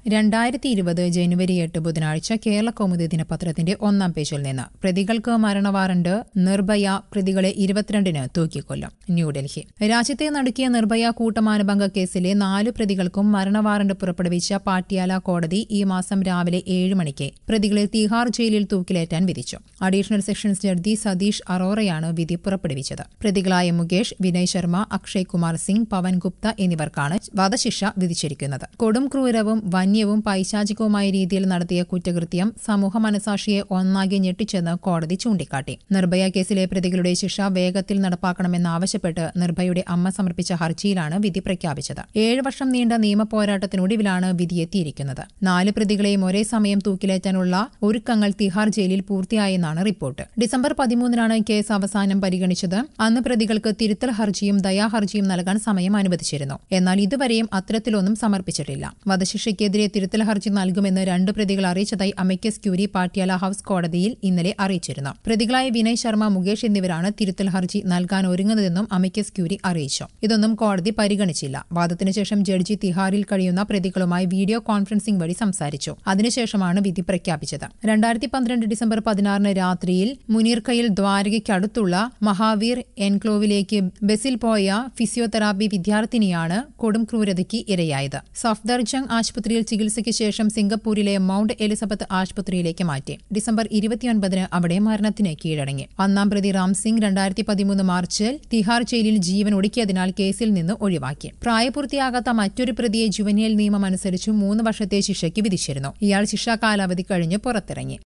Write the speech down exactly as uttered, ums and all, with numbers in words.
രണ്ടായിരത്തി ഇരുപത് ജനുവരി എട്ട് ബുധനാഴ്ച കേരള കൗമുദി ദിനപത്രത്തിന്റെ ഒന്നാം പേജിൽ നിന്ന് പ്രതികൾക്ക് മരണവാറണ്ട് നിർഭയ പ്രതികളെ ഇരുപത്തിരണ്ടിന് തൂക്കിക്കൊല്ലും ന്യൂഡൽഹി രാജ്യത്തെ നടുക്കിയ നിർഭയ കൂട്ടമാനഭംഗ കേസിലെ നാലു പ്രതികൾക്കും മരണവാറണ്ട് പുറപ്പെടുവിച്ച പാട്യാല കോടതി ഈ മാസം രാവിലെ ഏഴ് മണിക്ക് പ്രതികളെ തീഹാർ ജയിലിൽ തൂക്കിലേറ്റാൻ വിധിച്ചു. അഡീഷണൽ സെഷൻസ് ജഡ്ജി സതീഷ് അറോറയാണ് വിധി പുറപ്പെടുവിച്ചത്. പ്രതികളായ മുകേഷ്, വിനയ് ശർമ്മ, അക്ഷയ് കുമാർ സിംഗ്, പവൻ ഗുപ്ത എന്നിവർക്കാണ് വധശിക്ഷ വിധിച്ചിരിക്കുന്നത്. കൊടും ക്രൂരവും വന്യവും പൈശാചികവുമായ രീതിയിൽ നടത്തിയ കുറ്റകൃത്യം സമൂഹ മനസാക്ഷിയെ ഒന്നാകെ ഞെട്ടിച്ചെന്ന് കോടതി ചൂണ്ടിക്കാട്ടി. നിർഭയ കേസിലെ പ്രതികളുടെ ശിക്ഷ വേഗത്തിൽ നടപ്പാക്കണമെന്നാവശ്യപ്പെട്ട് നിർഭയയുടെ അമ്മ സമർപ്പിച്ച ഹർജിയിലാണ് വിധി പ്രഖ്യാപിച്ചത്. ഏഴ് വർഷം നീണ്ട നിയമ പോരാട്ടത്തിനൊടുവിലാണ് വിധിയെത്തിയിരിക്കുന്നത്. നാല് പ്രതികളെയും ഒരേ സമയം തൂക്കിലേറ്റാനുള്ള ഒരുക്കങ്ങൾ തിഹാർ ജയിലിൽ പൂർത്തിയായെന്നാണ് റിപ്പോർട്ട്. ഡിസംബർ പതിമൂന്നിനാണ് കേസ് അവസാനം പരിഗണിച്ചത്. അന്ന് പ്രതികൾക്ക് തിരുത്തൽ ഹർജിയും ദയാഹർജിയും നൽകാൻ സമയം അനുവദിച്ചിരുന്നു. എന്നാൽ ഇതുവരെയും അത്തരത്തിലൊന്നും സമർപ്പിച്ചിട്ടില്ല. വധശിക്ഷയ്ക്കെതിരെ തിരുത്തൽ ഹർജി നൽകുമെന്ന് രണ്ട് പ്രതികൾ അറിയിച്ചതായി അമിക്കസ് ക്യൂരി പാട്യാല ഹൌസ് കോടതിയിൽ ഇന്നലെ അറിയിച്ചിരുന്നു. പ്രതികളായ വിനയ് ശർമ്മ, മുകേഷ് എന്നിവരാണ് തിരുത്തൽ ഹർജി നൽകാൻ ഒരുങ്ങുന്നതെന്നും അമിക്കസ് ക്യൂരി അറിയിച്ചു. ഇതൊന്നും കോടതി പരിഗണിച്ചില്ല. വാദത്തിനു ശേഷം ജഡ്ജി തിഹാറിൽ കഴിയുന്ന പ്രതികളുമായി വീഡിയോ കോൺഫറൻസിംഗ് വഴി സംസാരിച്ചു. അതിനുശേഷമാണ് വിധി പ്രഖ്യാപിച്ചത്. രണ്ടായിരത്തി പന്ത്രണ്ട് ഡിസംബർ പതിനാറിന് രാത്രിയിൽ മുനീർക്കയിൽ ദ്വാരകയ്ക്കടുത്തുള്ള മഹാവീർ എൻക്ലോവിലേക്ക് ബസിൽ പോയ ഫിസിയോതെറാപ്പി വിദ്യാർത്ഥിനിയാണ് കൊടും ക്രൂരതയ്ക്ക് ഇരയായത്. സഫ്ദർജംഗ് ആശുപത്രിയിൽ ചികിത്സയ്ക്ക് ശേഷം സിംഗപ്പൂരിലെ മൌണ്ട് എലിസബത്ത് ആശുപത്രിയിലേക്ക് മാറ്റി. ഡിസംബർ ഇരുപത്തിയൊൻപതിന് അവിടെ മരണത്തിന് കീഴടങ്ങി. ഒന്നാം പ്രതി റാം സിംഗ് രണ്ടായിരത്തി പതിമൂന്ന് മാർച്ചിൽ തിഹാർ ജയിലിൽ ജീവൻ ഒടുക്കിയതിനാൽ കേസിൽ നിന്ന് ഒഴിവാക്കി. പ്രായപൂർത്തിയാകാത്ത മറ്റൊരു പ്രതിയെ ജുവനിയൽ നിയമമനുസരിച്ച് മൂന്ന് വർഷത്തെ ശിക്ഷയ്ക്ക് വിധിച്ചിരുന്നു. ഇയാൾ ശിക്ഷാ കാലാവധി കഴിഞ്ഞ് പുറത്തിറങ്ങി.